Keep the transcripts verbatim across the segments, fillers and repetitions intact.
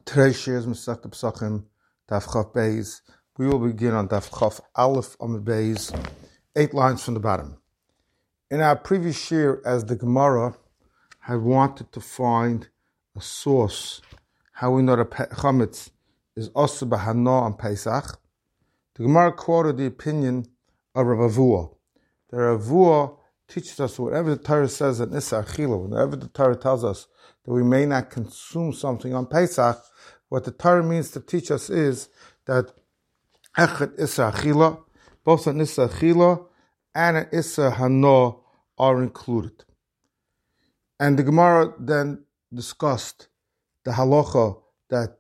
Today's share is Masechet Pesachim, Daf Chaf Beis. We will begin on Daf Chaf Aleph on the Beis, eight lines from the bottom. In our previous share, as the Gemara had wanted to find a source, how we know that Chametz is also Bahana on Pesach, the Gemara quoted the opinion of Rav Avua. The Rav Avua teaches us whatever the Torah says in Issa Achila, whenever the Torah tells us that we may not consume something on Pesach, what the Torah means to teach us is that Echet Issa Achila, both an Issa Achila and an Issa Hano are included. And the Gemara then discussed the halacha that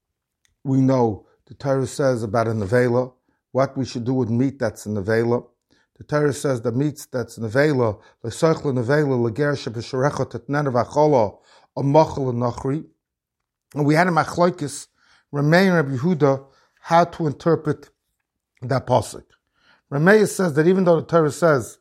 we know the Torah says about a nevela, what we should do with meat that's in nevela. The Torah says the meats that's in nevela, l'soichel nevela, l'ger sheb'sharechot etner v'achola, a machal nachri. And we had a machlokes, Ramei and Rabbi Yehuda, how to interpret that pasuk. Ramei says that even though the Torah says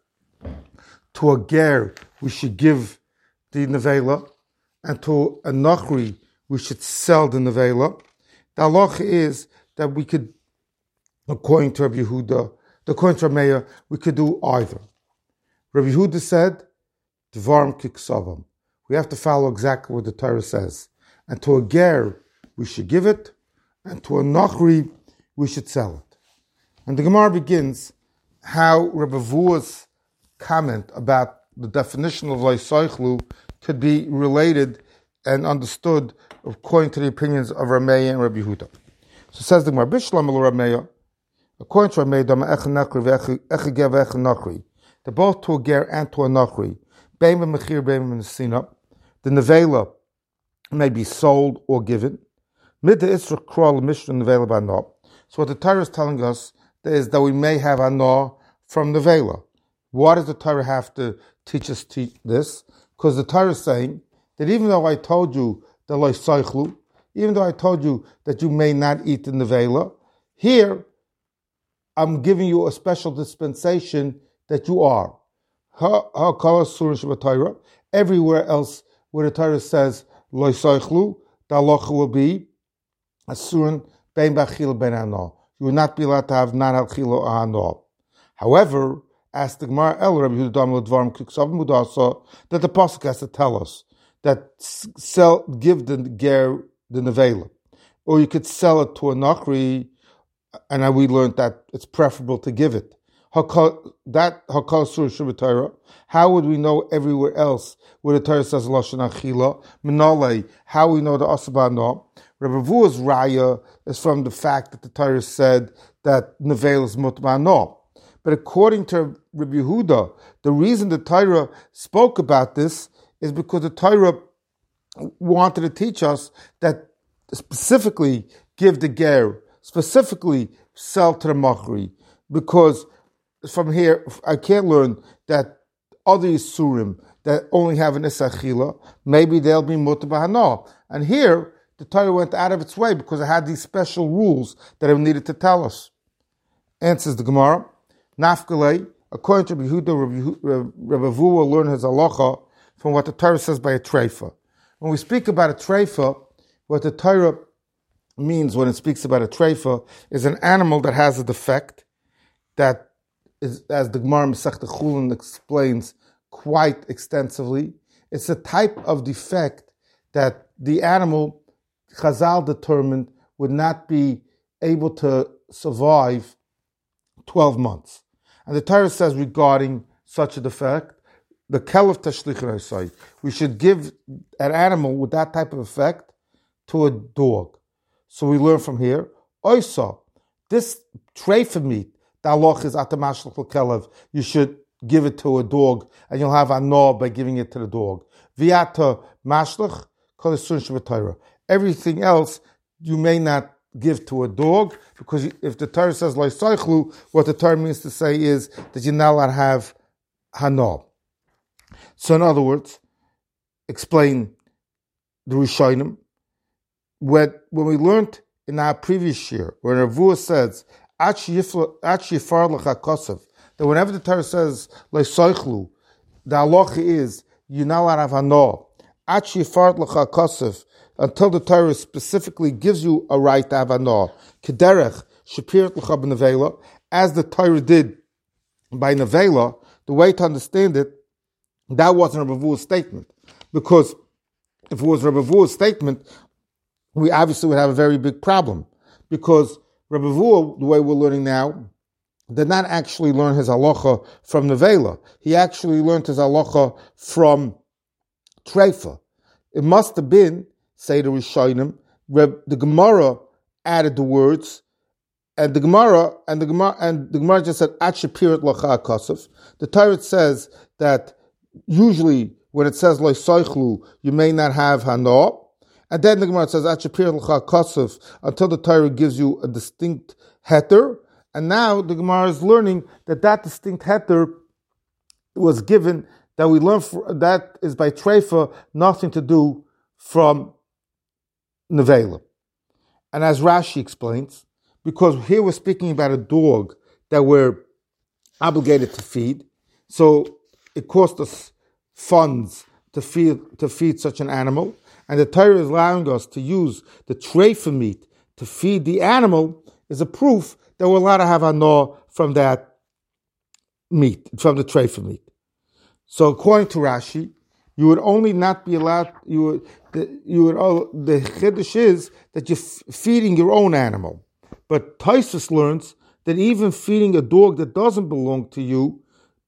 to a ger we should give the nevela, and to a nachri we should sell the nevela, the halacha is that we could, according to Rabbi Yehuda, according to Ramei, we could do either. Rabbi Yehuda said, Dvarim kiksavam. We have to follow exactly what the Torah says. And to a ger, we should give it, and to a nachri, we should sell it. And the Gemara begins how Rabbi Avua's comment about the definition of loisoichlu could be related and understood according to the opinions of Ramei and Rabbi Yehuda. So says the Gemara, Bishlam el Ramei, according to Ramei, dama ech nachri ve'ech ger ve'ech nachri. They're both to a ger and to a nachri. Bein b'mechir, bein b'nesina. The nevela may be sold or given. Mid the Isra Kral Mishnah nevela b'anah. So what the Torah is telling us is that we may have anah from nevela. Why does the Torah have to teach us te- this? Because the Torah is saying that even though I told you the loisaychlu, even though I told you that you may not eat the nevela, here I'm giving you a special dispensation that you are. Everywhere else where the Torah says loisaychlu, the halacha will be asurun bein b'achila bein hano. You will not be allowed to have non-achila or hano. However, as the Gemara El Rabbi Yehuda Dvarim Kiksav Mudasa, that the pasuk has to tell us that sell, give the ger the nevela, or you could sell it to a nachri, and we learned that it's preferable to give it. That hakal sur Torah. How would we know everywhere else where the Torah says lashon achila? Menalei. How we know the asabano? Rabbi Avua's raya is from the fact that the Torah said that nevel is mutmano. But according to Rabbi Yehuda, the reason the Torah spoke about this is because the Torah wanted to teach us that specifically give the ger, specifically sell to the machri, because from here I can't learn that other Yisurim that only have an Isachila, maybe they'll be mutar b'hana. And here the Torah went out of its way because it had these special rules that it needed to tell us. Answers the Gemara. Nafkalei, according to Rabbi Yehuda, Rabbi Avua will learn his halacha from what the Torah says by a treifa. When we speak about a treifa, what the Torah means when it speaks about a treifa is an animal that has a defect that is, as the Gemara Masechet Chulin explains quite extensively, it's a type of defect that the animal, Chazal determined, would not be able to survive twelve months. And the Torah says regarding such a defect, the kelef tashlichin say we should give an animal with that type of effect to a dog. So we learn from here, oisa, this treifa meat, the halach is atamashlich l'kelev, you should give it to a dog, and you'll have anah by giving it to the dog. Viata mashlich kol esun sheb'Torah. Everything else you may not give to a dog, because if the Torah says loisaychlu, what the Torah means to say is that you're not allowed to have hana. So in other words, explain the Rishonim. When, when we learned in our previous year, when Ravua says, that whenever the Torah says loisaychlu, the halacha is you're not allowed to have hana. until the Torah specifically gives you a right to have Hana. Kederech, Shapirat L'cha b'Nevela, as the Torah did by Nevela, the way to understand it, that wasn't Rabbi Vua's statement. Because if it was Rabbi Vua's statement, we obviously would have a very big problem. Because Rabbi Vua, the way we're learning now, did not actually learn his halacha from Nevela. He actually learned his halacha from Treifa. It must have been, say the Rishonim, the Gemara added the words, and the Gemara and the Gemara and the Gemara just said At Shapirat L'cha Kasef. The Torah says that usually when it says Lo Soichlu, you may not have Hana. And then the Gemara says At Shapirat L'cha Kasef until the Torah gives you a distinct heter. And now the Gemara is learning that that distinct heter was given, that we learn for, that is by Treifa, nothing to do from Nevela. And as Rashi explains, because here we're speaking about a dog that we're obligated to feed, so it cost us funds to feed to feed such an animal, and the Torah is allowing us to use the treifa meat to feed the animal, is a proof that we're allowed to have hana from that meat, from the treifa meat. So according to Rashi, you would only not be allowed, you would, the, you would, oh, the chiddush is that you're f- feeding your own animal. But Tosfos learns that even feeding a dog that doesn't belong to you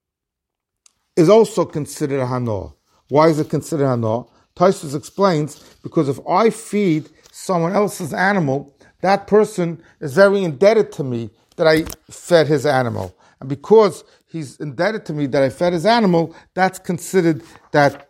is also considered a hana. Why is it considered a hana? Tosfos explains, because if I feed someone else's animal, that person is very indebted to me that I fed his animal. And because he's indebted to me that I fed his animal, that's considered that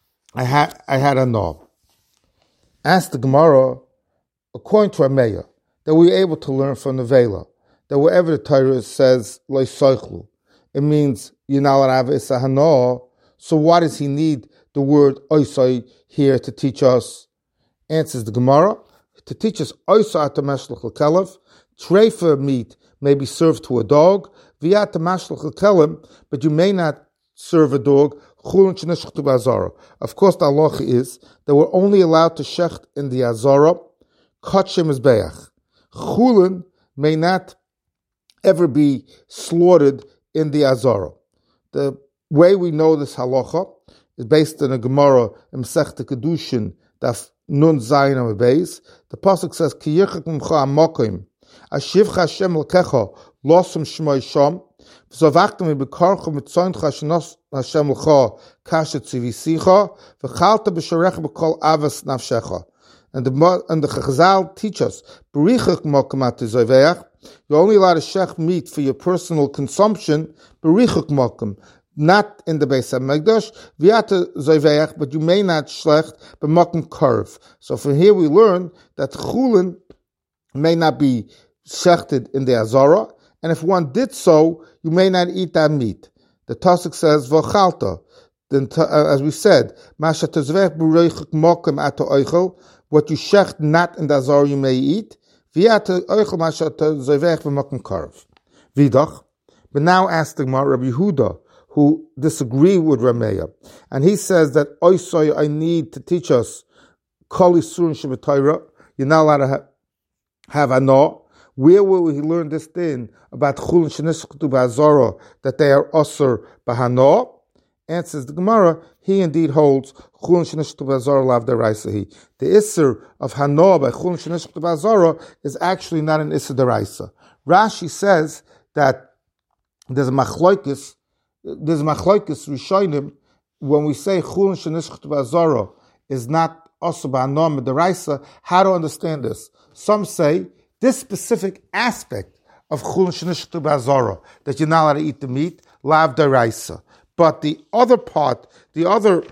I had I had a no. Ask the Gemara, according to Ameya, that we're able to learn from the Vela, that wherever the Torah says Lo Soichlu, it means you're not allowed to have Issa Hana. So why does he need the word Oisai here to teach us? Answers the Gemara, to teach us Oisai at the Meshlich L'Kelev, treifa meat may be served to a dog, V'yat the Meshlich L'Kelem, but you may not serve a dog. Of course, the halacha is that we're only allowed to shecht in the azara, kachim mizbeach. Chulin may not ever be slaughtered in the azara. The way we know this halacha is based on a Gemara in Masechta Kedushin, Daf Nun Zayin Amud Beis. The pasuk says, "Ki yichak mimcha amakim, ashivcha Hashem l'kecha losum shmoi sham." V'zavachtem bekarcha mitzoincha shenos Hashem l'cha kashet tzivisicha v'chalta b'sharecha b'kol avas nafshecha. And the and the Chazal teach us, b'richak mokum at zoveach. You're only allowed to shech meat for your personal consumption, b'richak mokum, not in the Beis HaMikdash, v'yata zoveach, but you may not shlecht b'mokum karv. So from here we learn that chulin may not be shechted in the azara, and if one did so, you may not eat that meat. The Tosik says, v'chalta. Then, uh, as we said, masha tezvech b'reichik mokum ato oichel, what you shecht not in the azar you may eat. V'yata oichel masha tezvech b'mokum karv. Vidach. But now ask the Gemara, Rabbi Yehuda, who disagree with Rameya, and he says that oisoy I need to teach us kol isurun sheb'Torah. You're not allowed to have, have anah. Where will we learn this thing about chulin shenishchtu b'azara, that they are osur b'hana? Answers the Gemara, he indeed holds chulin shenishchtu b'azara lav deraisa. The isser of hana by chulin shenishchtu b'azara is actually not an isser deraisa. Rashi says that there's a machloikis, there's a machloikis rishonim when we say chulin shenishchtu b'azara is not osur b'hana deraisa. How to understand this? Some say this specific aspect of chulin shenishchtu b'azara, that you're not allowed to eat the meat, lav deraisa. But the other part, the other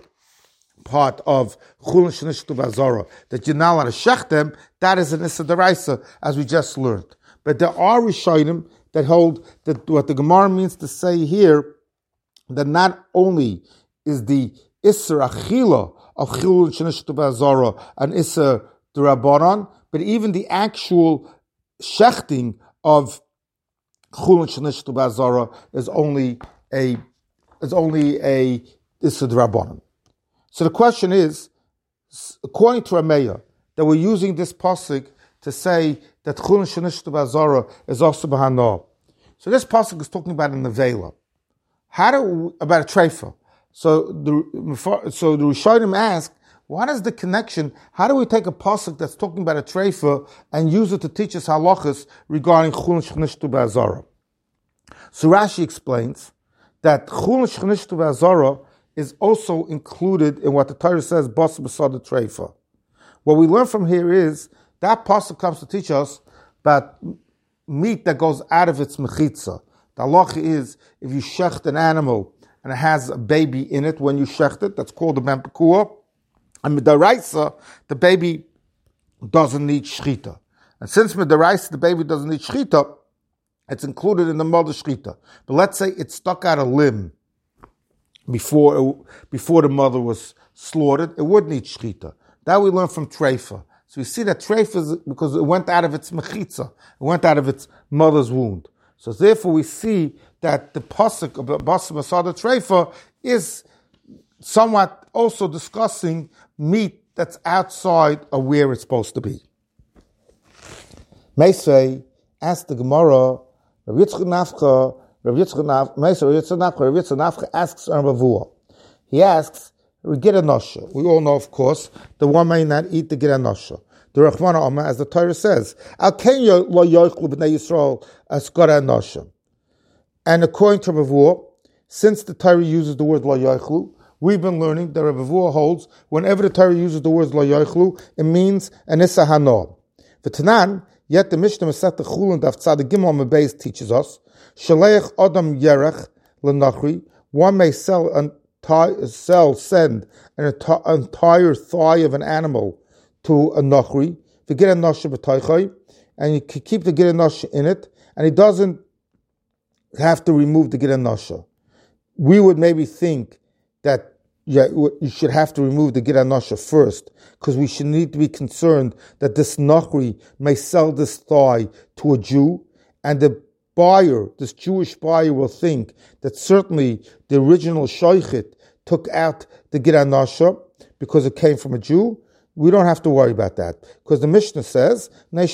part of chulin shenishchtu b'azara, that you're not allowed to shech them, that is an issa deraisa, as we just learned. But there are rishonim that hold that what the Gemara means to say here, that not only is the issa achila of chulin shenishchtu b'azara an issa d'Rabbanan, but even the actual shechting of chulin shenishchtu b'azara is only a is only a issa d'Rabbanan. So the question is, according to Rameya, that we're using this pasuk to say that chulin shenishtu b'azara is also b'hana. So this pasuk is talking about a nevela. How do about a treifa? So the so the Rishonim ask, what is the connection? How do we take a pasuk that's talking about a treifa and use it to teach us halachas regarding chulin shenishtu b'azara? So Rashi explains that chulin shenishtu b'azara is also included in what the Torah says, bas b'sada treifa. What we learn from here is that pasuk comes to teach us about meat that goes out of its mechitza. The halacha is if you shecht an animal and it has a baby in it when you shecht it, that's called a ben pekua. And midaraisa, the baby doesn't need shchita. And since midaraisa, the baby doesn't need shchita, it's included in the mother shchita. But let's say it stuck out a limb before it, before the mother was slaughtered, it would need shchita. That we learn from treifa. So we see that treifa is because it went out of its mechitza, it went out of its mother's wound. So therefore we see that the pasuk of bas masada treifa is somewhat also discussing meat that's outside of where it's supposed to be. Meisei asked the Gemara, Rav Yitzchak Nafcha, Rav Yitzchak Nafcha, Meisei Rav Yitzchak Nafcha, Rav Yitzchak Nafcha asks Rav Avua. He asks, we get a nosha. We all know, of course, the one may not eat the get a nosha. The Rachmana Omer, as the Torah says, Al Kenya lo yochlu b'nei Yisrael as gora nosha. And according to Rav Avua, since the Torah uses the word lo yochlu, we've been learning that Rav Avua holds whenever the Torah uses the word lo yochlu, it means an issa hano. V'tanan, yet the Mishnah Masechet Chulin Daf Tzad Gimel Mebeis teaches us, Shaleich Adam Yerech L'Nachri, one may sell an sell, send an entire thigh of an animal to a nachri, to get a nasha b'taychai, and you can keep the get a nasha in it, and he doesn't have to remove the get a nasha. We would maybe think that yeah, you should have to remove the get a nasha first, because we should need to be concerned that this nachri may sell this thigh to a Jew, and the buyer, this Jewish buyer, will think that certainly the original shaychit took out the Gid HaNasha because it came from a Jew. We don't have to worry about that, because the Mishnah says, if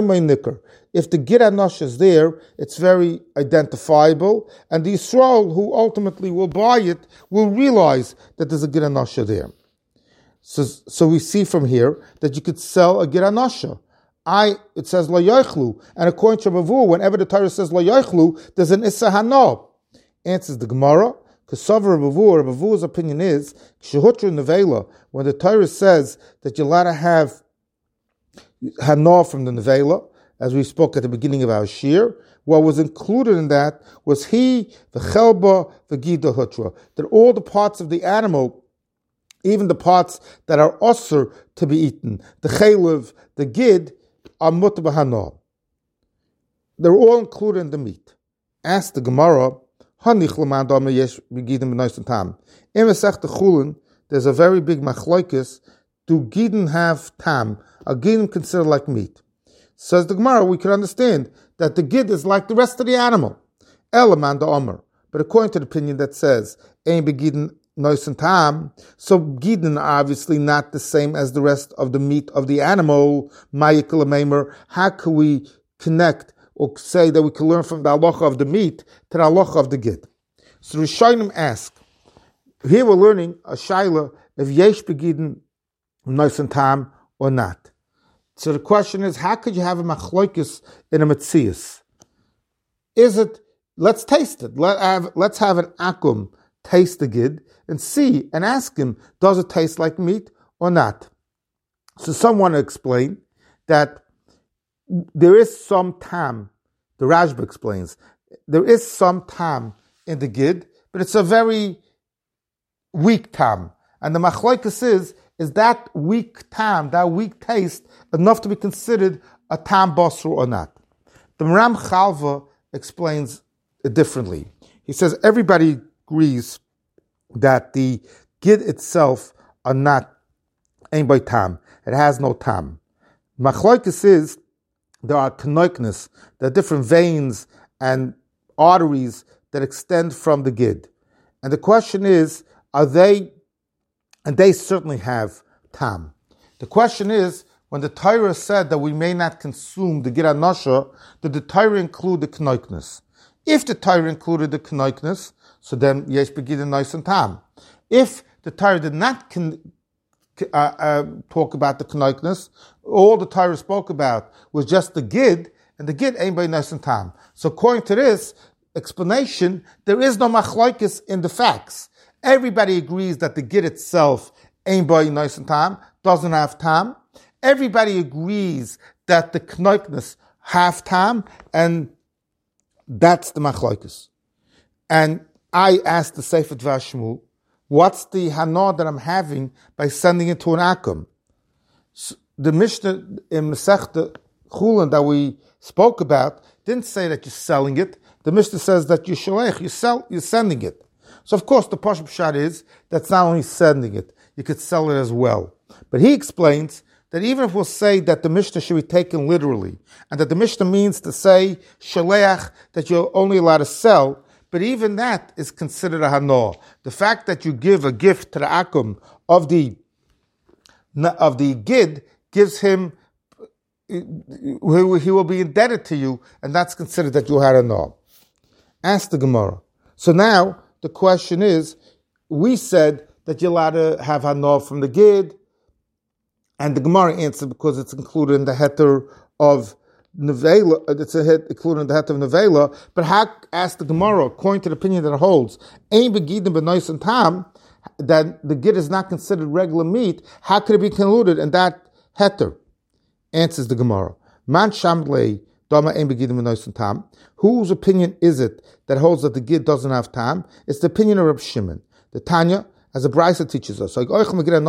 the Gid HaNasha is there, it's very identifiable, and the Yisrael who ultimately will buy it will realize that there's a Gid HaNasha there. So, so we see from here that you could sell a Gid HaNasha. I, it says lo yochlu, and according to Rav Avua, whenever the Torah says lo yochlu, there's an issa hana. Answers the Gemara, because Savar Rav Avua, Rav Avua's opinion is shehutra nevela, when the Torah says that you're allowed to have hana from the nevela, as we spoke at the beginning of our shir, what was included in that was he, the chelba, the gida hutra, that all the parts of the animal, even the parts that are osur to be eaten, the chelev, the gid, are mutar b'hana. They're all included in the meat. Ask the Gemara, Hanich l'man dama yesh b'gidim b'noisen tam. In Masechet Chulin, there's a very big machlokes. Do gidin have tam? Are gidin considered like meat? Says the Gemara, we can understand that the gid is like the rest of the animal. El l'man da'omer. But according to the opinion that says, ein b'gidin noisen tam, so gidin are obviously not the same as the rest of the meat of the animal. Ma'ikal meimer. How can we connect or say that we can learn from the halacha of the meat to the halacha of the gid? So Rishonim ask, here we're learning a shaila if yesh begidin noisen tam or not. So the question is, how could you have a machlokes in a metzius? Is it, let's taste it. Let have, let's have an akum taste the gid and see and ask him, does it taste like meat or not? So someone explain that there is some tam, the Rashba explains, there is some tam in the gid, but it's a very weak tam. And the machlokes is, is that weak tam, that weak taste, enough to be considered a tam basra or not? The Maram Chalva explains it differently. He says everybody agrees that the gid itself are not ein by tam. It has no tam. Machlokes is there are kanoikness, there are different veins and arteries that extend from the gid. And the question is, are they, and they certainly have tam. The question is, when the Torah said that we may not consume the Gid HaNosher, did the Torah include the Knoikness? If the Torah included the Knoikness, so then Yesh Begid and Nois and Tam. If the Torah did not con- uh, uh, talk about the Knoikness, all the Torah spoke about was just the Gid, and the Gid ain't by Nois and Tam. So according to this explanation, there is no Machlokes in the facts. Everybody agrees that the Gid itself ain't by Nois and Tam, doesn't have Tam. Everybody agrees that the Knoikness have Tam, and that's the Machlokes. And I asked the Sefer Dvar Shmuel, what's the hana that I'm having by sending it to an akum? So the Mishnah in Masechta Chulin that we spoke about didn't say that you're selling it. The Mishnah says that you sholech, you sell, you're sending it. So of course the Pashut Pshat is that's not only sending it, you could sell it as well. But he explains that even if we'll say that the Mishnah should be taken literally, and that the Mishnah means to say shaleach, that you're only allowed to sell, but even that is considered a hana. The fact that you give a gift to the akum of the of the gid gives him, he will be indebted to you, and that's considered that you had a hana. Ask the Gemara. So now the question is, we said that you're allowed to have hana from the gid, and the Gemara answered because it's included in the heter of Nevela, it's a hit included in the heter of Nevela. But how, ask the Gemara, according to the opinion that it holds, Ein Begidim B'Nois and Tam, that the gid is not considered regular meat, how could it be included in that heter? Answers the Gemara. Man Shamlei Dama Ein Begidim B'Nois and Tam. Whose opinion is it that holds that the gid doesn't have tam? It's the opinion of Reb Shimon. The Tanya, as the Brisa teaches us, if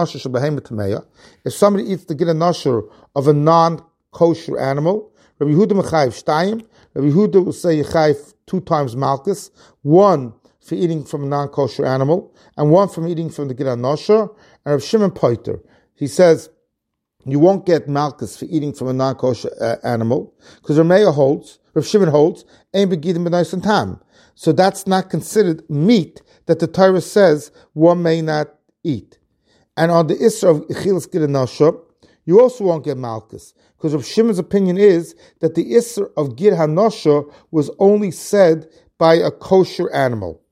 somebody eats the Gid HaNosher of a non-kosher animal, Rabbi Yehuda mechayiv shtayim, Rabbi Yehuda will say yechayiv two times malchus, one for eating from a non-kosher animal, and one from eating from the Gid HaNosher, and Rabbi Shimon Poiter, he says, you won't get malchus for eating from a non-kosher uh, animal, because Rameya holds, Rabbi Shimon holds, ein begidim b'nois and tam. So that's not considered meat that the Torah says one may not eat. And on the Isra of Echilas Gid HaNosher, you also won't get malchus, because Rav Shimon's opinion is that the Isra of Gid HaNosher was only said by a kosher animal.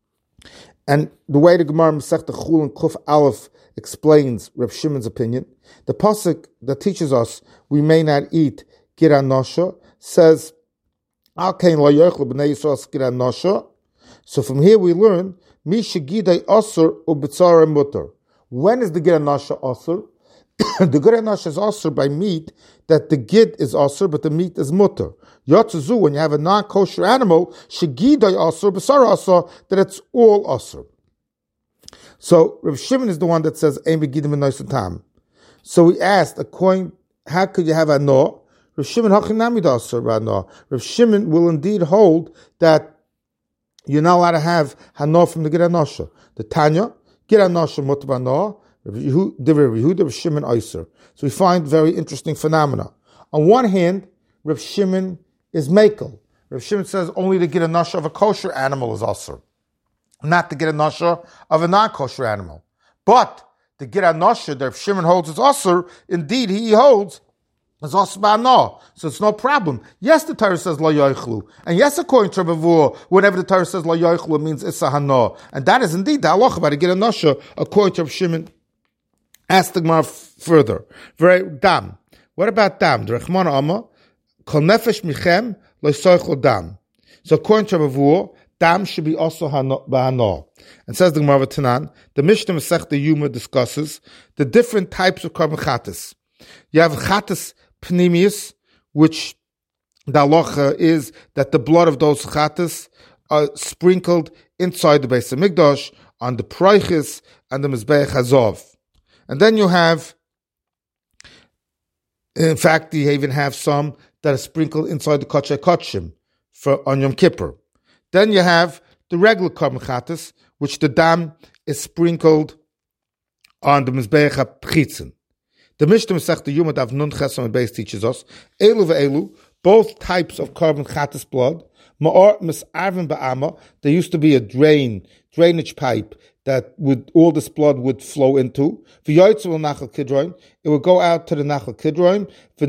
And the way the Gemara Masechta Chulin Kuf Aleph explains Rav Shimon's opinion, the pasuk that teaches us we may not eat Gid HaNosher says, Al Kain Lo Yochel B'nei Yisrael Gid HaNosher. So from here we learn, Mi Shegidai Asur U'B'tzara Mutter. When is the Gid HaNosher Asur? The Gid HaNosher is Asur by meat that the Gid is Asur, but the meat is Mutter. Yotzuzu, when you have a non-kosher animal, Shegidai Asur B'tzara Asur, that it's all Asur. So Rav Shimon is the one that says Ein Begidim B'Nois and Tam. So we asked, according, how could you have a no? Rav Shimon Hachinami Asur B'Ano. Rav Shimon will indeed hold that you're not allowed to have hana from the Gid HaNosher. The Tanya, Gid HaNosher Mutter B'Ano, Divrei Yehuda, Rav Shimon Oiser. So we find very interesting phenomena. On one hand, Rav Shimon is Mekel. Rav Shimon says only the Gid HaNosher of a kosher animal is Asur, not the Gid HaNosher of a non-kosher animal. But the Gid HaNosher that Rav Shimon holds is Asur, indeed he holds is Asur B'Ano. So it's no problem. Yes, the Torah says Lo Yochlu. And yes, according to Ravur, whenever the Torah says Lo Yochlu, it means Issa Hana. And that is indeed the halacha about the Gid HaNosher, according to Rav Shimon. Ask the Gemara further. Very dam. What about dam? The Rechman Amma, Kol nefesh michem lo soichel dam. So according to Ravur, dam should be also b'hana. And says the Gemara Tanan, the Mishnah Masechta Yuma discusses the different types of korban chatas. You have chatas pnimius, which the halacha is that the blood of those chatas are sprinkled inside the Beis HaMikdash on the proiches and the Mizbeach Hazov. And then you have, in fact, you even have some that are sprinkled inside the Kodesh HaKodeshim for on Yom Kippur. Then you have the regular korban chatas, which the dam is sprinkled on the Mizbeach HaPchitzin. The Mishnah Masechta Yuma Daf Nun Chesam and Beis teaches us, Elu ve'elu, both types of korban chatas blood, Ma'or Mis'arvin Ba'ama, there used to be a drain, drainage pipe that would all this blood would flow into. It would go out to the Nachal Kidron.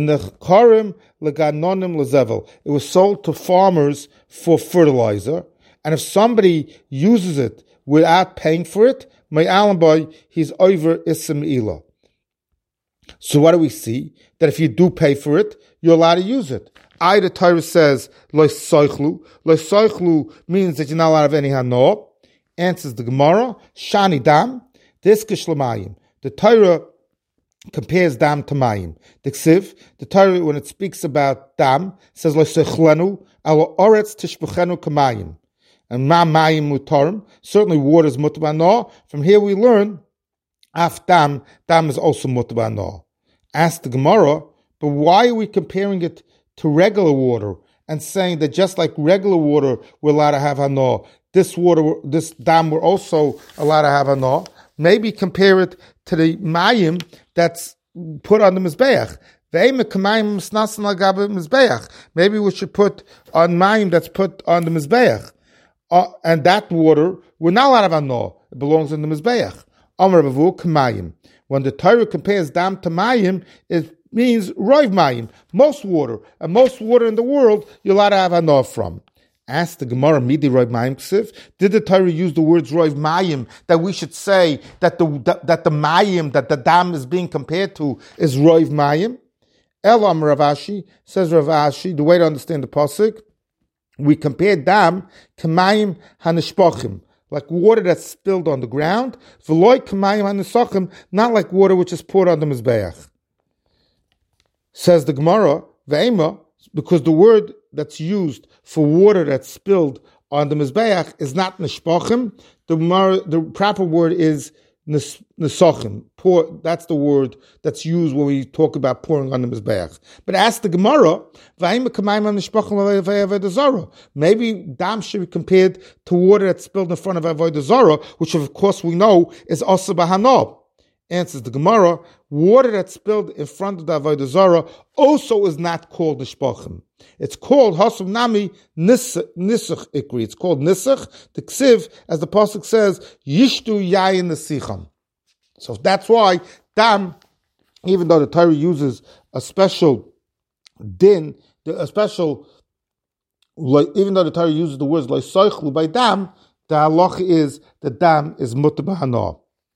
It was sold to farmers for fertilizer. And if somebody uses it without paying for it, my alamboy, he's over Ism Ila. So what do we see? That if you do pay for it, you're allowed to use it. I, the Torah says, Lo soichlu. Lo soichlu means that you're not allowed to have any hano. Answers the Gemara, Shani dam, diskish l'mayim. The Torah compares dam to mayim. The Ksiv, the Torah, when it speaks about dam, says, Lo sechlenu, alo oretz tishbuchenu kamayim. And ma mayim mutarim, certainly water is mutabano. From here we learn, af dam, dam is also mutabano. Ask the Gemara, but why are we comparing it to regular water and saying that just like regular water we're allowed to have hano, this water, this dam we're also allowed to have hano? Maybe compare it to the mayim that's put on the mizbeach. Maybe we should put on mayim that's put on the mizbeach. Uh, and that water, we're not allowed to have hano. It belongs in the mizbeach. Amar Bavu Kamayim. When the Torah compares dam to mayim, it means roiv mayim, most water, and most water in the world you're allowed to have hano from. Ask the Gemara, Midi roiv mayim ksiv. Did the Torah use the words roiv mayim that we should say that the that, that the mayim that the dam is being compared to is roiv mayim? Elam Rav Ashi says Rav Ashi. The way to understand the pasuk, we compare dam to mayim hanishpochim, like water that's spilled on the ground, v'loy kamayim hanisachim, not like water which is poured on the mizbeach. Says the Gemara, ve'ema, because the word that's used for water that's spilled on the mizbeach is not nishpochim. The the proper word is nisachim. Pour. That's the word that's used when we talk about pouring on the mizbeach. But ask the Gemara, ve'ema kamayim hanishpochim le'avodah zara. Maybe dam should be compared to water that's spilled in front of avodah zara, which of course we know is also bahano. Answers the Gemara, water that's spilled in front of the avodah zara also is not called nishpachim. It's called hasav nami nisach ikri. It's called nisach. The ksiv, as the pasuk says, yishtu yayin nesicham. So that's why dam, even though the Torah uses a special din, a special, even though the Torah uses the words like soichlu by dam, the halacha is that dam is mutar b'hana.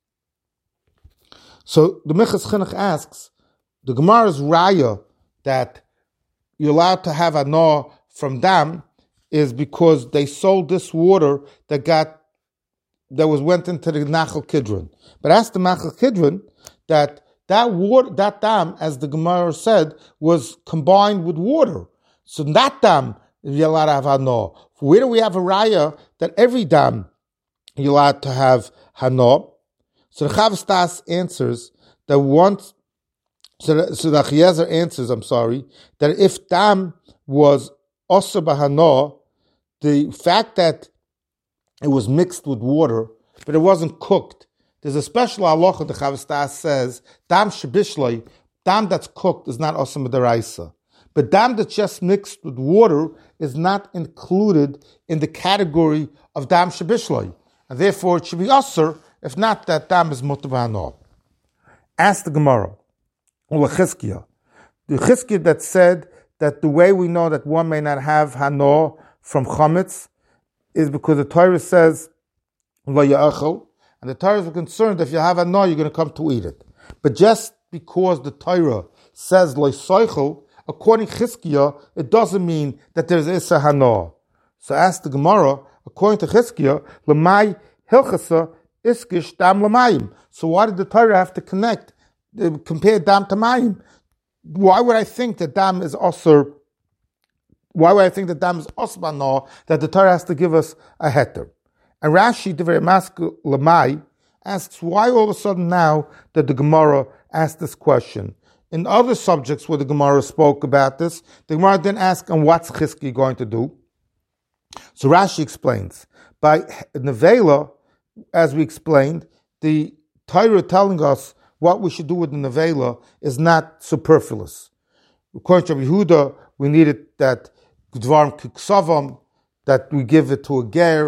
So the Minchas Chinuch asks, the Gemara's raya that you're allowed to have hana from dam is because they sold this water that got that was went into the Nachal Kidron. But ask the Nachal Kidron that that water, that dam, as the Gemara said, was combined with water. So that dam you're allowed to have hana. Where do we have a raya that every dam you're allowed to have hana? So the Chavos Das answers that once, so the, so the Chiezer answers, I'm sorry, that if dam was osur b'hana, the fact that it was mixed with water, but it wasn't cooked, there's a special halacha the Chavos Das says, dam shebishloi, dam that's cooked is not osur midaraisa. But dam that's just mixed with water is not included in the category of dam shebishloi. And therefore it should be osur. If not, that dam is mutar b'hana. Ask the Gemara, or Chizkiah. The Chizkiah that said that the way we know that one may not have hana from chametz is because the Torah says lo ya'achal, and the Torah is concerned that if you have hana, you're going to come to eat it. But just because the Torah says lo soichel, according to Chizkiah, it doesn't mean that there's issa hana. So ask the Gemara, according to Chizkiah, l'may hilchasa iskish dam l'mayim. So why did the Torah have to connect, uh, compare dam to mayim? Why would I think that dam is osur? Why would I think that dam is osbano, that the Torah has to give us a heter? And Rashi, Divrei Mask Lamai, asks why all of a sudden now that the Gemara asked this question. In other subjects where the Gemara spoke about this, the Gemara didn't ask, and what's Chizki going to do? So Rashi explains, by Nevela, as we explained, the Torah telling us what we should do with the nevela is not superfluous. According to Rabbi Yehuda, we needed that dvarim kiksavam, that we give it to a ger,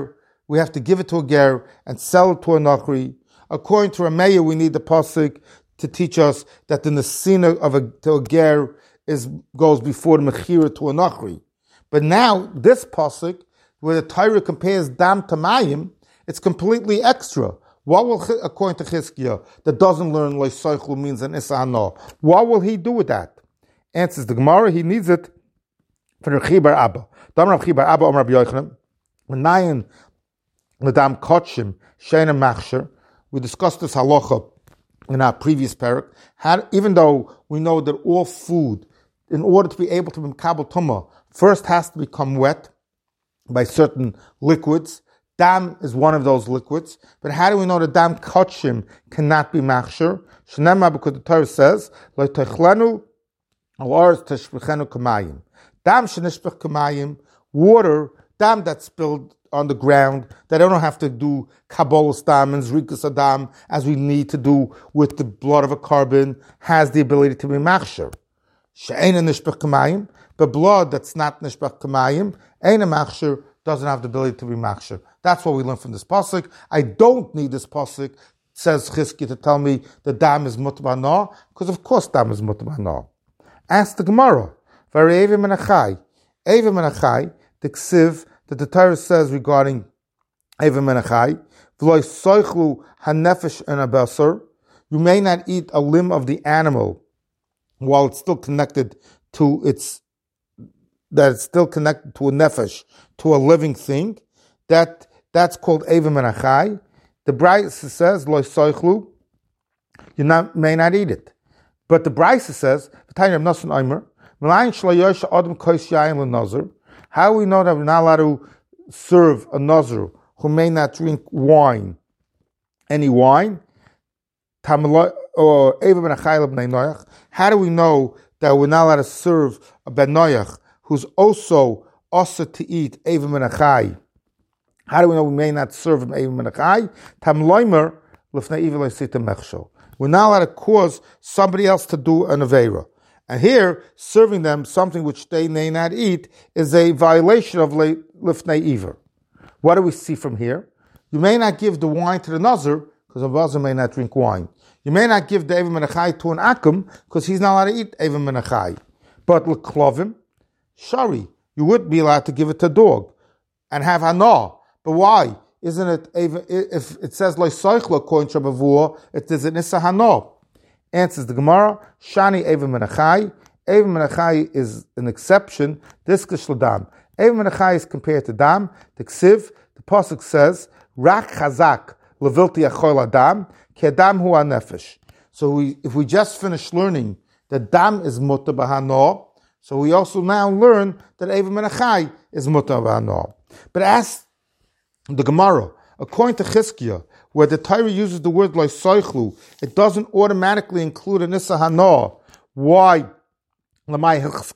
we have to give it to a ger and sell it to a nachri. According to Rameya, we need the pasuk to teach us that the nesina of a, to a ger is goes before the mechira to a nachri. But now this pasuk, where the Torah compares dam to mayim, it's completely extra. What will, according to Chizkiah, that doesn't learn loisoichlu means an issa hana? What will he do with that? Answers the Gemara, he needs it for the Chibar Abba. Dam Rav Chibar Abba, Om Rabbi Yochanan, Nayin Ladam Kotchim Sheina Machsher. We discussed this halacha in our previous parak. How, even though we know that all food, in order to be able to be Kabul Tumah, first has to become wet by certain liquids. Dam is one of those liquids. But how do we know that dam kotchim cannot be machsher? Shnema, because the Torah says, Lo techlenu al-arz teshpichenu kamayim. Dam shenishpech kamayim, water, dam that's spilled on the ground, that I don't have to do kabbalas dam and zrikas adam, as we need to do with the blood of a carbon, has the ability to be machsher. She'ena nishpech kamayim, but blood that's not nishpech kamayim, eina machsher, doesn't have the ability to be machsher. That's what we learn from this pasuk. I don't need this pasuk, says Chizkiah, to tell me the dam is mutabana, because of course dam is mutabana. Ask the Gemara, Vari Evim Menachai. Evim Menachai, the ksiv that the Torah says regarding Evim Menachai, V'loi soichlu hanefesh en abasar. You may not eat a limb of the animal while it's still connected to its, that it's still connected to a nefesh, to a living thing. That That's called Evim Menachai. The Brisa says, Lo soichlu, you not, may not eat it. But the Brisa says, how do we know that we're not allowed to serve a nazir who may not drink wine, any wine? Or how do we know that we're not allowed to serve a ben noyach who's also also to eat Evim Menachai? How do we know we may not serve him Evim Menachai? Tam loimer lefnei evil leisita mechshel. We're not allowed to cause somebody else to do an aveira. And here, serving them something which they may not eat is a violation of lifnei evil. What do we see from here? You may not give the wine to the nazir because a nazir may not drink wine. You may not give the Evim Menachai to an akum because he's not allowed to eat Evim Menachai. But l'klovim, shari, you would be allowed to give it to a dog and have hana. But why? Isn't it, if it says lo soichlo according to Bavua, it is an issa hana. Answers the Gemara, Shani Evim Menachai. Evim Menachai is an exception. This kishladam. Evim Menachai is compared to dam. The ksiv, the pasuk says, Rak chazak levilti achol adam, ki adam hu nefesh. So we, if we just finish learning that dam is muta b'hana, so we also now learn that Evim Menachai is muta b'hana. But as the Gemara, according to Chizkiah, where the Torah uses the word like soichlu, it doesn't automatically include an issa hana. Why? What was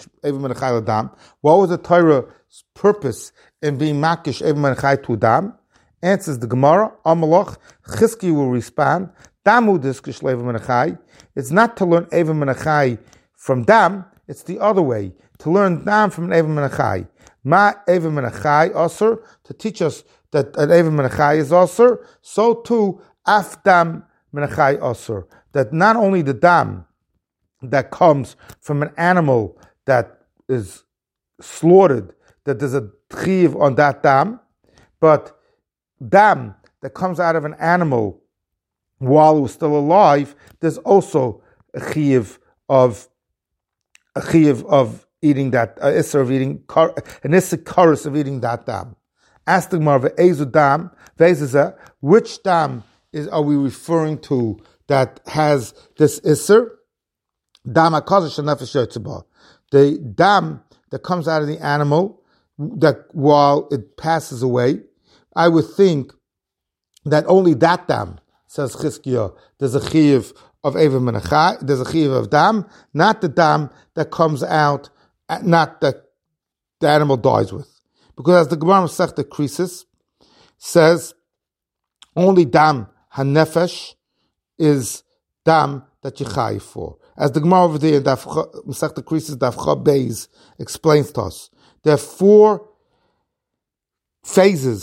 the Torah's purpose in being makish Evim Menachai to dam? Answers the Gemara, Amalach, Chizkiah will respond, Damu diskish Evim Menachai. It's not to learn Evim Menachai from dam, it's the other way, to learn dam from an Evim Menachai. Ma Evim Menachai Asr, to teach us that an Evim Menachai is Asr, so too Af Dam Menachai Asr, that not only the dam that comes from an animal that is slaughtered, that there's a chiv on that dam, but dam that comes out of an animal while it was still alive, there's also a chiv of a chiv of eating that, uh, issa of eating, an issa chorus of eating that dam. Ask the Gemara, Ezu dam, Vezazah, which dam is are we referring to that has this issa? Dam HaKadosh HaNefesh Yotzeba. The dam that comes out of the animal, that while it passes away, I would think that only that dam, says Chizkiah, there's a chiyuv of Evim Menachai, there's a chiyuv of dam, not the dam that comes out, not that the animal dies with. Because as the Gemara Masechta Krisis says, only dam hanefesh is dam that you chayiv for. As the Gemara over there in Masechta Krisis Daf Chaf Beis explains to us, there are four phases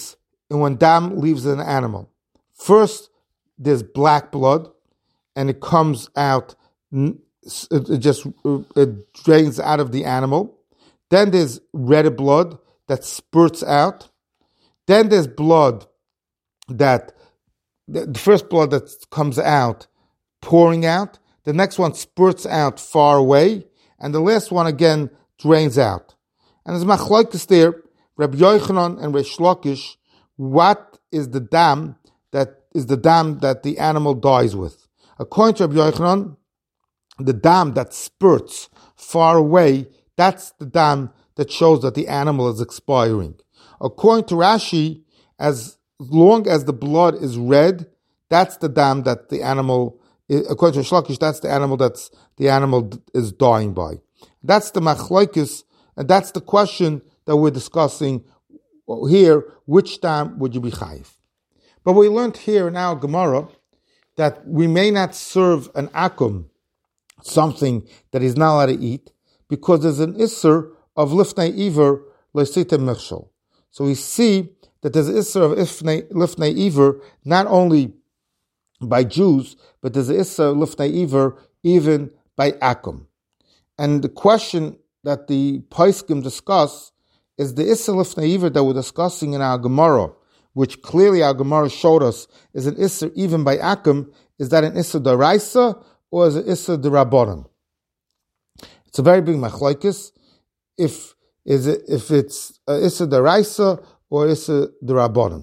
and when dam leaves an animal. First, there's black blood, and it comes out, it just it drains out of the animal. Then there's red blood that spurts out. Then there's blood that, the first blood that comes out, pouring out. The next one spurts out far away. And the last one again drains out. And there's machlokes there, Rabbi Yochanan and Reish Lakish, what is the dam that is the dam that the animal dies with? According to Rabbi Yochanan, the dam that spurts far away, that's the dam that shows that the animal is expiring. According to Rashi, as long as the blood is red, that's the dam that the animal, according to Shlakish, that's the animal that's the animal is dying by. That's the machlokes, and that's the question that we're discussing here. Which dam would you be chayiv? But we learned here in our Gemara that we may not serve an akum, something that he's not allowed to eat, because there's an isser of lifnei iver leisita mechshol. So we see that there's an isser of lifnei iver not only by Jews, but there's an isser of lifnei iver even by akum. And the question that the Poskim discuss is the isser lifnei iver that we're discussing in our Gemara, which clearly our Gemara showed us is an isser even by akum. Is that an isser d'oraisa or is it isser d'rabbanan? It's a very big machlokes. If is it if it's uh, isser d'oraisa or isser d'rabbanan.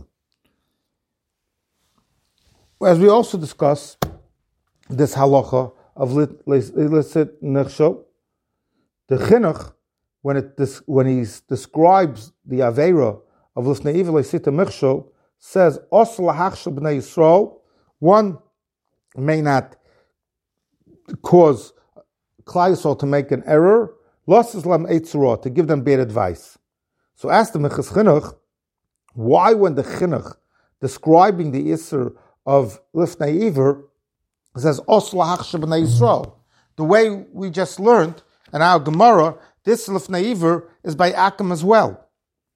As we also discuss this halacha of illicit nechshel, the chinuch, when it when he describes the aveira of lifnei iver leisita mechshel, says os lahachshel b'nei Yisrael, one may not cause Klal Yisrael to make an error, los islam eitzurah, to give them bad advice. So ask the Mechas Chinuch, why when the Chinuch describing the Isser of lifnei iver says os lahachshel b'nei Yisrael? The way we just learned in our Gemara, this lifnei iver is by akum as well.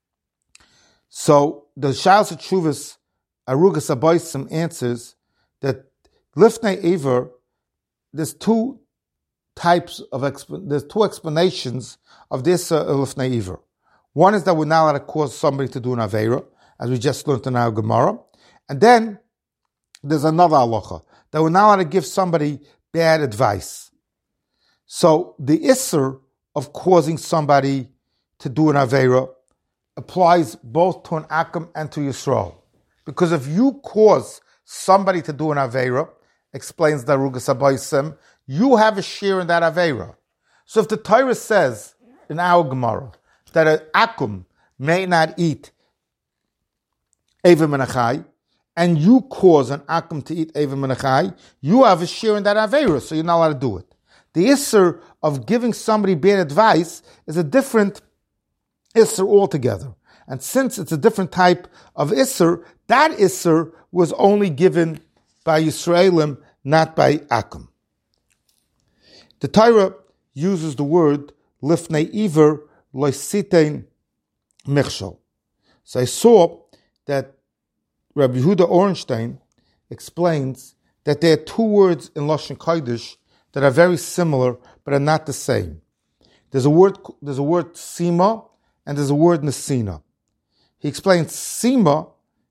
So the Shalos Tshuvas Arugas Abaysim answers that lifnei iver, there's two types of exp- there's two explanations of this uh, lifnei iver. One is that we're not allowed to cause somebody to do an aveira, as we just learned in our Gemara, and then there's another halacha that we're not allowed to give somebody bad advice. So the isser of causing somebody to do an aveira applies both to an akum and to Yisrael. Because if you cause somebody to do an aveira, explains the Arugas Abaysim, you have a share in that aveira. So if the Torah says in our Gemara that an akum may not eat Eiva Menachai, and you cause an akum to eat Eiva Menachai, you have a share in that aveira, so you're not allowed to do it. The isser of giving somebody bad advice is a different isser altogether. And since it's a different type of isser, that isser was only given by Yisraelim, not by akum. The Torah uses the word lifnei iver loisitein mechshel. So I saw that Rabbi Yehuda Orenstein explains that there are two words in Lashon Kodesh that are very similar but are not the same. There's a word there's a word sima and there's a word nesina. He explains sima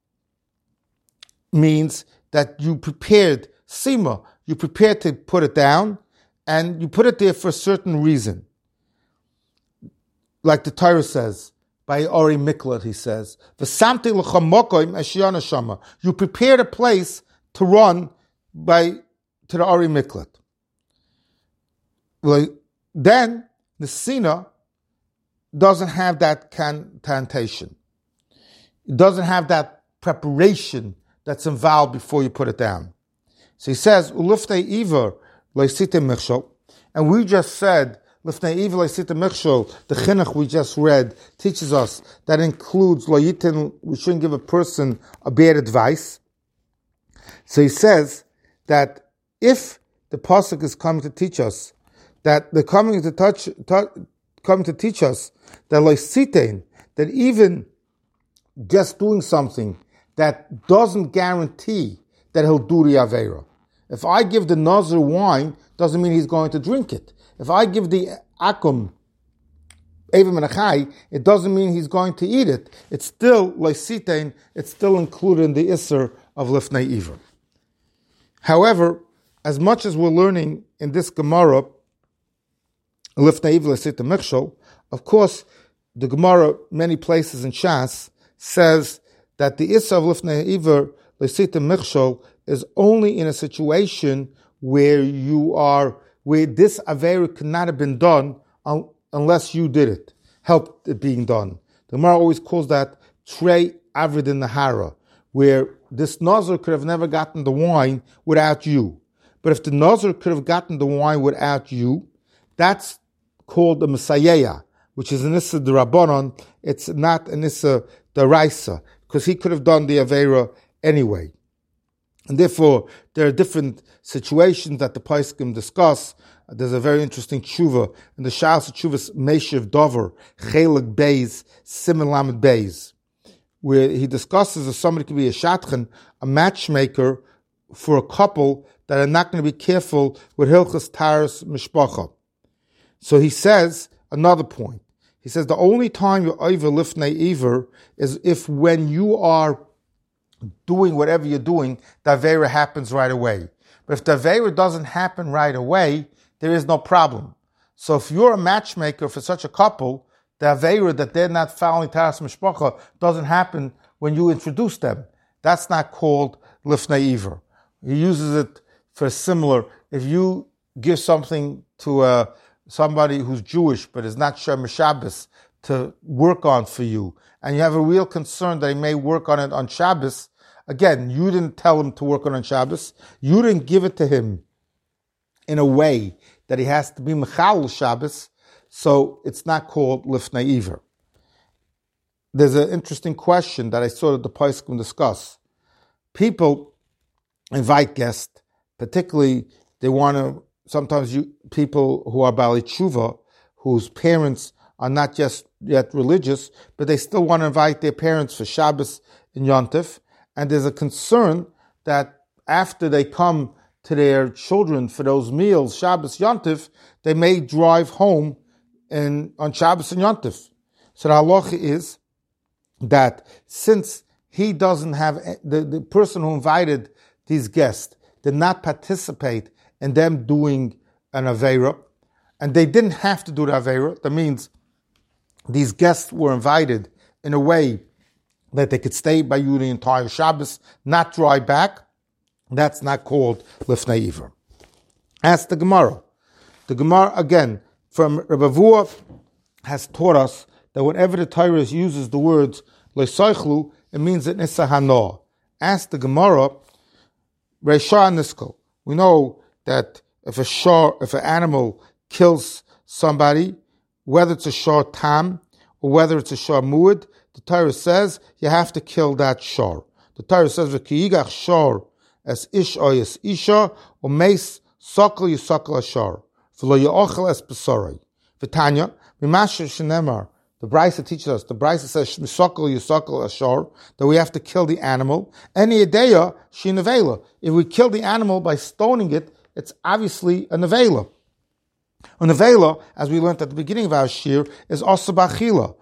means that you prepared sima, you prepared to put it down, and you put it there for a certain reason. Like the Torah says, by Ori Miklat, he says, "V'samti l'cha mokoim ashiyana shama." You prepared a place to run by to the Ori Miklat. Well, then the Sina doesn't have that connotation. It doesn't have that preparation that's involved before you put it down. So he says, "Ulifnei iver leisite mechshol," and we just said, "Lifnei iver leisite mechshol." The chinuch we just read teaches us that includes lo yitin. We shouldn't give a person a bad advice. So he says that if the pasuk is coming to teach us that they're coming to touch, touch coming to teach us that leisitein, that even just doing something that doesn't guarantee that he'll do the Aveira. If I give the Nazir wine, doesn't mean he's going to drink it. If I give the Akum Eva Menachai, it doesn't mean he's going to eat it. It's still Leisitain, it's still included in the Isser of Lifnei Iver. However, as much as we're learning in this Gemara, Lifnei Iver Leisitain Michshol, of course, the Gemara, many places in Shas, says that the Isser of Lifnei Iver Leisitain Michshol is only in a situation where you are, where this Aveira could not have been done un, unless you did it, helped it being done. The Gemara always calls that Trei Avid Nahara, where this Nazir could have never gotten the wine without you. But if the Nazir could have gotten the wine without you, that's called a Messiah, which is an Issa D'Rabbanon. It's not an Issa D'Raisa, because he could have done the Aveira anyway. And therefore, there are different situations that the Paiskim discuss. There's a very interesting tshuva in the Shas Tshuvas Meshiv Dover, Chelik Beis, Simen Lamed Beis, where he discusses if somebody could be a shatchen, a matchmaker for a couple that are not going to be careful with Hilchas Taras Mishpacha. So he says, another point, he says the only time you're over Lifnei Iver is if when you are doing whatever you're doing, the Aveira happens right away. But if the Aveira doesn't happen right away, there is no problem. So if you're a matchmaker for such a couple, the Aveira that they're not following Taras Mishpacha doesn't happen when you introduce them. That's not called Lifnei Iver. He uses it for similar, if you give something to uh, somebody who's Jewish but is not Shem Shabbos to work on for you, and you have a real concern that he may work on it on Shabbos, again, you didn't tell him to work on it on Shabbos, you didn't give it to him in a way that he has to be Mechal Shabbos, so it's not called Lifnei Iver. There's an interesting question that I saw that the Paiskim discuss. People invite guests, particularly they want to, sometimes you, people who are Bali Tshuva, whose parents are not just yet religious, but they still want to invite their parents for Shabbos and Yontif, and there's a concern that after they come to their children for those meals, Shabbos, Yontif, they may drive home in, on Shabbos and Yontif. So the halacha is that since he doesn't have, the, the person who invited these guests did not participate in them doing an Aveira, and they didn't have to do the Aveira, that means these guests were invited in a way that they could stay by you the entire Shabbos, not drive back, that's not called Lifnei Iver. Ask the Gemara. The Gemara, again, from Rebbe Avua, has taught us that whenever the Torah uses the words Leisaichlu, it means that Nissa Hana. Ask the Gemara, Reisha Nisko. We know that if a shor, if an animal kills somebody, whether it's a shor tam or whether it's a shor muad, the Torah says you have to kill that shor. The Torah says v'kiyigach shor as ish oyes isha or meis sokol yisokol ashor v'lo yochel es besorei. V'tanya mimasher shenemar. The Brisa teaches us. The Brisa says misokol yisokol ashor that we have to kill the animal. Any ideya shinavela. If we kill the animal by stoning it, it's obviously a nevela. A nevela, as we learned at the beginning of our shir, is also bachila.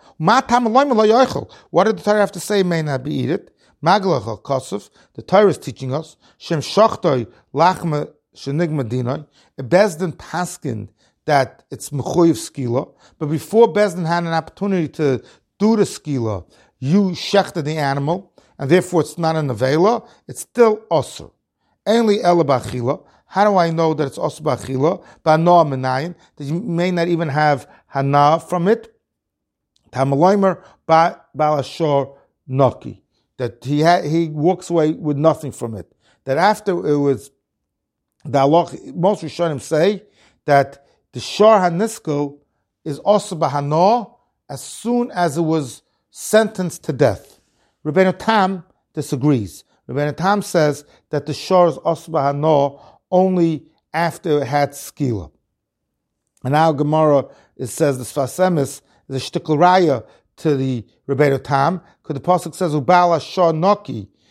What did the Torah have to say? May not be eat it. Maglach kosov. The Torah is teaching us. Shem shochtoi lachma shenigma dinoi. A bezdin paskin that it's mechuyev skila. But before bezdin had an opportunity to do the skila, you shechted the animal, and therefore it's not a nevela. It's still osur. Ainly ela bachila. How do I know that it's also bachila? Ba'noah menayin, that you may not even have hana from it. Tamaloimer ba'alashor noki, that he ha- he walks away with nothing from it. That after it was, the Allah, most Rishonim say that the shor haniskel is also b'hana as soon as it was sentenced to death. Rebbeinu Tam disagrees. Rebbeinu Tam says that the shor is also b'hana only after it had skila. And now Gemara, it says the Sfas Emes is a shtickl raya to the Rebbeinu Tam, because the pasuk says ubala shor noki,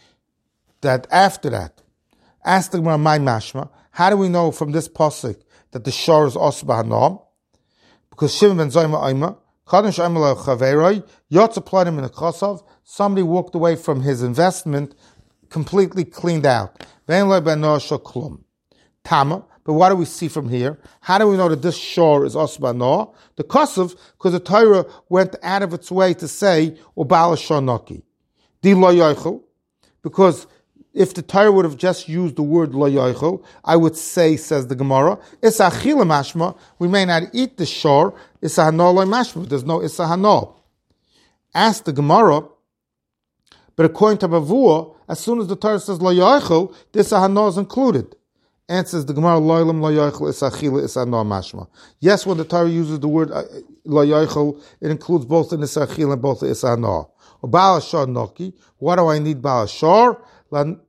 that after that, ask the Gemara, my mashma, how do we know from this pasuk that the shor is also b'hanam? Because Shimon ben Zayma Ayma, Kadosh Ayma Chaveroi, Yotz applied him in a Kosov, somebody walked away from his investment completely cleaned out. Vein ben Noah klum. Tama, but what do we see from here? How do we know that this shore is also Noah? The Kosov, because the Torah went out of its way to say, Ubala Shonaki. Di lo yoichel, because if the Torah would have just used the word lo yoichel, I would say, says the Gemara, Issa achila mashma, we may not eat the shore, Issa hano lo mashma, there's no Issa hano. Ask the Gemara, but according to Bavua, as soon as the Torah says lo yoichel, this Issa hano is included. Answers the Gemara, lo ilam lo yoichel, Issa achila, Issa hano mashma. Yes, when the Torah uses the word lo yoichel, it includes both in Issa achila and both in Issa hano. Baal Shor Noki, what do I need Baal Shor? To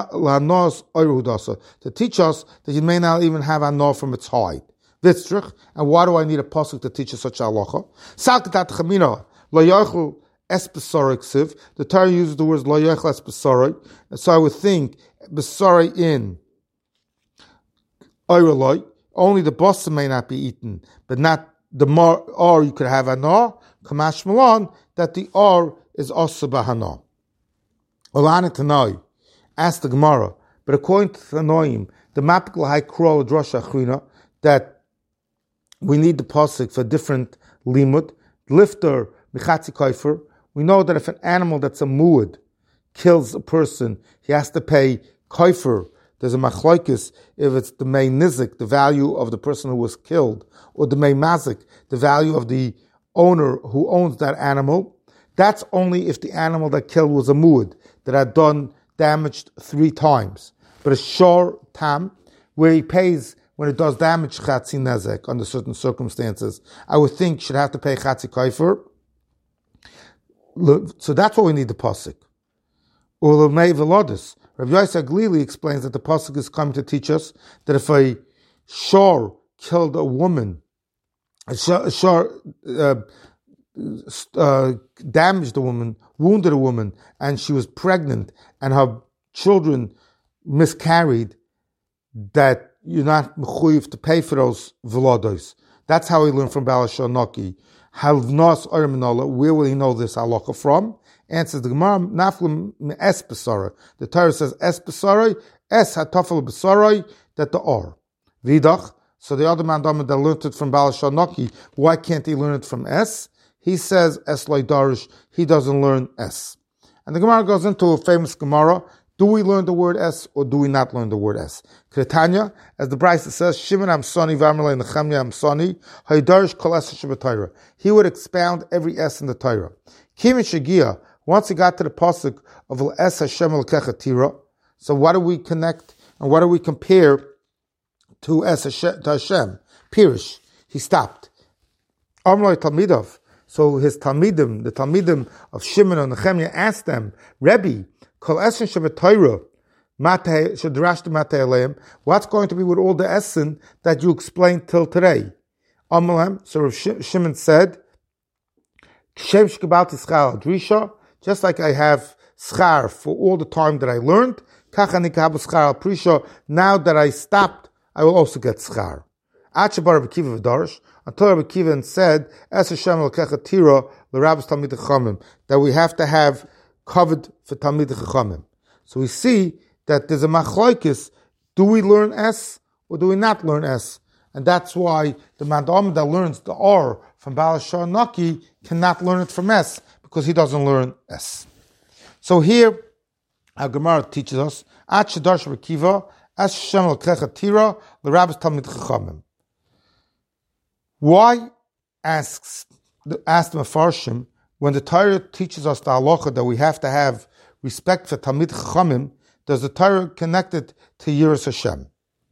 teach us that you may not even have anor from its hide. Vitzrich, and why do I need a pasuk to teach us such a halacha? Salkatat chamina lo yochel espesoric siv. The Torah uses the words lo yochel espesoric, and so I would think besori in oireloi. Only the bossa may not be eaten, but not the more. Or you could have anor kamash malon that the or is also bahana. Olana Tanoi, ask the Gemara, but according to Tanoim, the Mapikal Hai Kro Drosha Achrina, that we need the pasuk for different limud, lifter, michatzi kaifer. We know that if an animal that's a muad kills a person, he has to pay kaifer. There's a machlokes if it's the mei nizik, the value of the person who was killed, or the mei mazik, the value of the owner who owns that animal. That's only if the animal that killed was a muad, that had done damaged three times. But a shor tam, where he pays when it does damage chatzi nezek under certain circumstances, I would think should have to pay chatzi kaifer. So that's what we need the pasuk. Ulamei velodis. Rav Yosef Glili explains that the pasuk is coming to teach us that if a shor killed a woman, a shor, a shor uh, Uh, damaged a woman, wounded a woman, and she was pregnant, and her children miscarried, that you're not mechuyev to pay for those velodos. That's how we learn from Baal Shonaki. Halvnos Orminola, where will he know this halacha from? Answers the Gemara, Naflim es besara. The Torah says es besara, es hatafel besara, that the or. Vidach, so the other man that learned it from Baal Shonaki, why can't he learn it from es? He says es loy darish, he doesn't learn es. And the Gemara goes into a famous Gemara, do we learn the word es or do we not learn the word es? Ketanya, as the Brisa says, Shimon Amsoni v'Amalei Nechemya Amsoni, haydarish kol es sheb'Torah. He would expound every es in the Torah. Kim Shagia, once he got to the pasuk of es Hashem Elokecha Tira, so what do we connect and what do we compare to es Hashem, to Hashem? Pirish, he stopped. Amroi Talmidov, so his Talmidim, the Talmidim of Shimon and Nechemya asked them, Rebbe, Kol Esen Shabbat Torah, what's going to be with all the Esen that you explained till today? Amalem, so Rav Shimon said, just like I have schar for all the time that I learned, now that I stopped, I will also get schar. Until Rabbi Kiva said, "Es Hashem Elokecha Tira l'Rabbis Talmid Chachamim," that we have to have covered for Talmid Chachamim. So we see that there's a machlokes: do we learn es or do we not learn es? And that's why the Madam that learns the or from Baal Shor Naki cannot learn it from es because he doesn't learn es. So here, our Gemara teaches us: At Shedarsh Rabbi Kiva, Es Hashem Elokecha Tira l'Rabbis Talmid Chachamim. Why, asks the asked the Mefarshim, when the Torah teaches us the halacha that we have to have respect for Talmid Chachamim, does the Torah connect it to Yiras Hashem?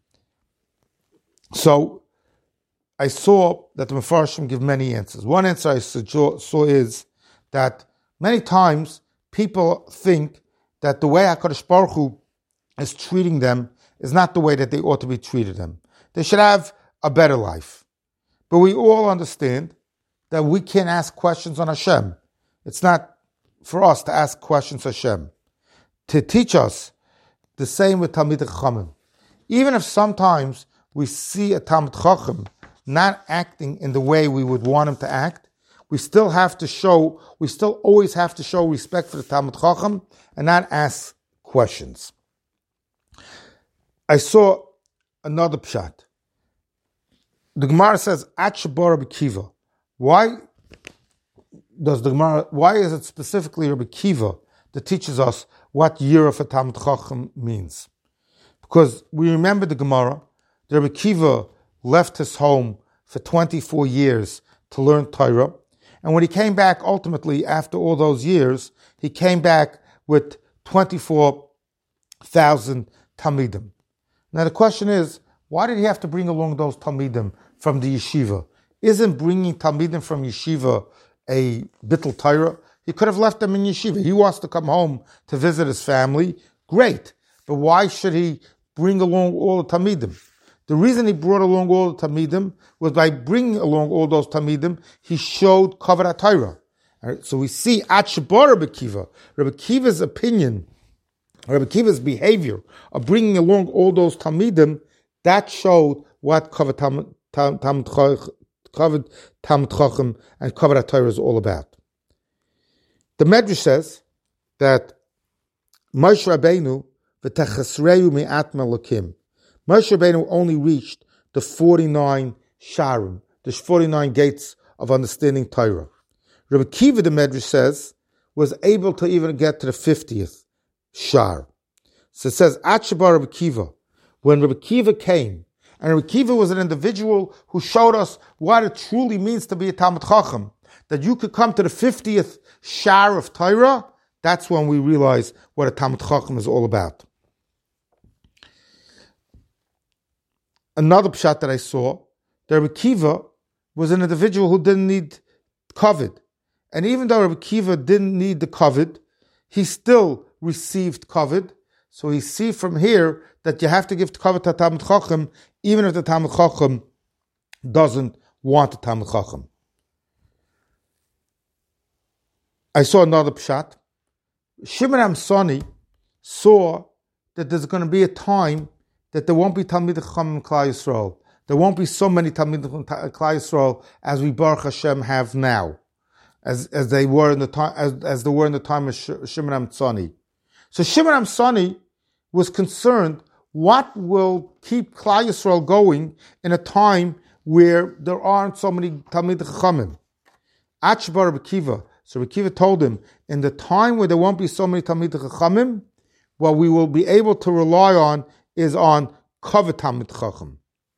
So, I saw that the Mefarshim give many answers. One answer I saw is that many times people think that the way HaKadosh Baruch Hu is treating them is not the way that they ought to be treated them. They should have a better life. But we all understand that we can't ask questions on Hashem. It's not for us to ask questions on Hashem. To teach us the same with Talmid Chachamim. Even if sometimes we see a Talmid Chacham not acting in the way we would want him to act, we still have to show, we still always have to show respect for the Talmid Chacham and not ask questions. I saw another pshat. The Gemara says, At Shabar Rabbi Kiva. Why does the Gemara, why is it specifically Rabbi Kiva that teaches us what year of a Talmid Chacham means? Because we remember the Gemara, that Rabbi Kiva left his home for twenty-four years to learn Torah. And when he came back, ultimately, after all those years, he came back with twenty-four thousand Talmidim. Now the question is, why did he have to bring along those Talmidim from the yeshiva? Isn't bringing Talmidim from yeshiva a bittul Torah? He could have left them in yeshiva. He wants to come home to visit his family. Great. But why should he bring along all the Talmidim? The reason he brought along all the Talmidim was by bringing along all those Talmidim, he showed Kavod HaTorah. Right? So we see At Shabar Rabbi Kiva, Rabbi Kiva's opinion, Rabbi Kiva's behavior of bringing along all those Talmidim, that showed what Kavod Talmid Chacham and Kavod HaTorah is all about. The Medrash says that Moshe Rabbeinu v'techasreu me'at melokim. Moshe Rabbeinu only reached the forty-nine sharim, the forty-nine gates of understanding Torah. Rabbi Kiva, the Medrash says, was able to even get to the fiftieth shar. So it says, At Shabar Rabbi Kiva, when Rabbi Kiva came, and Rabbi Kiva was an individual who showed us what it truly means to be a Talmid Chacham, that you could come to the fiftieth shar of Torah, that's when we realize what a Talmid Chacham is all about. Another pshat that I saw, that Rabbi Kiva was an individual who didn't need kavod. And even though Rabbi Kiva didn't need the kavod, he still received kavod. So we see from here that you have to give kavod to Talmid Chacham, even if the Talmid Chacham doesn't want a Talmid Chacham. I saw another pshat. Shimon HaMsoni saw that there's going to be a time that there won't be Talmid Chacham in Klal Yisrael. There won't be so many Talmid Klal Yisrael as we Baruch Hashem have now, as as they were in the time as as they were in the time of Shimon HaMsoni. So Shimon HaMsoni was concerned what will keep Klal Yisrael going in a time where there aren't so many Talmid Chachamim. At Shabar Rabbi Kiva, so Rabbi Kiva told him, in the time where there won't be so many Talmid Chachamim, what we will be able to rely on is on Kavod Talmid Chacham.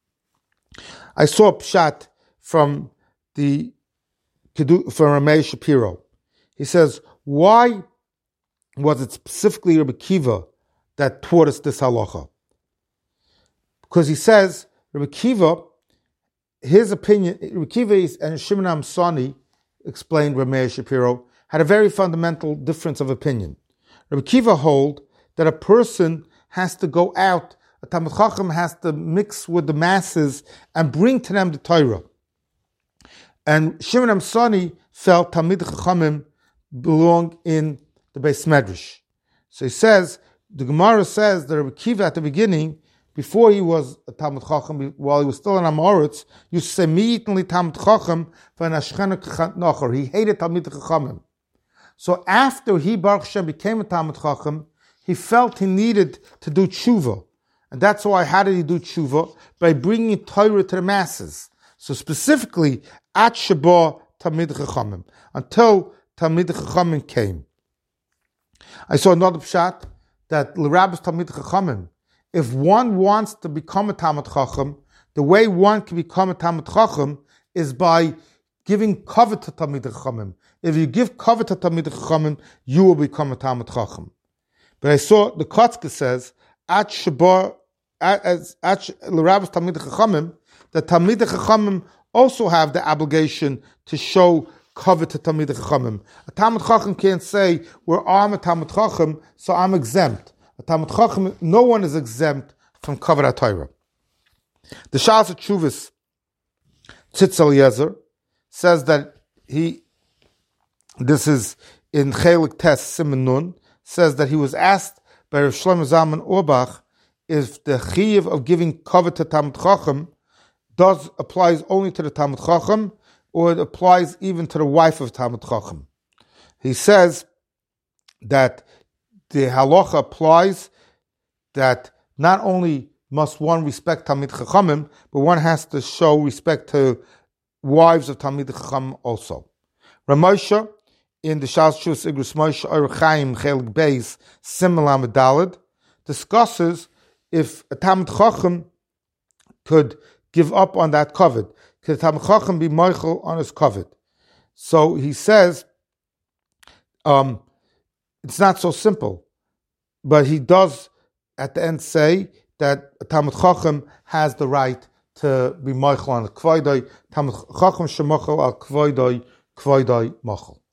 I saw a pshat from the from Rameh Shapiro. He says, why was it specifically Rabbi Kiva that taught us this halacha? Because he says, Rabbi Kiva, his opinion, Rabbi Kiva and Shimon HaMsoni, explained Rameh Shapiro, had a very fundamental difference of opinion. Rabbi Kiva hold that a person has to go out, a Talmid Chacham has to mix with the masses and bring to them the Torah. And Shimon HaMsoni felt Talmid Chachamim belong in the Beis Medrash. So he says, the Gemara says that Rabbi Kiva at the beginning, before he was a Talmid Chacham, while he was still in Amoritz, used to say, Mi yitn li Talmid Chacham v'nashchenu k'chat nachar. He hated Talmid Chachamim. So after he, Baruch Hashem, became a Talmid Chacham, he felt he needed to do tshuva. And that's why, how did he do tshuva? By bringing Torah to the masses. So specifically, At Shabar Talmid Chachamim, until Talmid Chachamim came. I saw another pshat, that l'rabbis Talmid Chachamim, if one wants to become a Talmid Chacham, the way one can become a Talmid Chacham is by giving kavod to Talmid Chachamim. If you give kavod to Talmid Chachamim, you will become a Talmid Chacham. But I saw the Kotzke says, At Shabar, as l'rabbis Talmid Chachamim, that Talmid Chachamim also have the obligation to show kavod to Talmid Chachamim. A Talmid Chacham can't say, well, I'm a Talmid Chacham, so I'm exempt. A Talmid Chacham, no one is exempt from Kavod HaTorah. The Shas Tshuvas Tzitz Eliezer says that he, this is in Chelik Tes Siman Nun, says that he was asked by by Rav Shlomo Zalman Auerbach is the chiyuv of giving kavod to Talmid Chacham does applies only to the Talmid Chacham, or it applies even to the wife of Talmid Chacham. He says that the halacha applies that not only must one respect Talmid Chachamim, but one has to show respect to wives of Talmid Chacham also. Ramosha, in the Shas Shus Igros Moshe Orach Chaim Chelik Beis Simon Medalad, discusses if a Talmid Chacham could give up on that kavod. Could Talmid Chacham be moichel on his kavod? So he says, um, it's not so simple, but he does at the end say that a Talmid Chacham has the right to be moichel on the kvoidoi. Talmid Chacham shemochel al kvoidoi, kvoidoi mochel.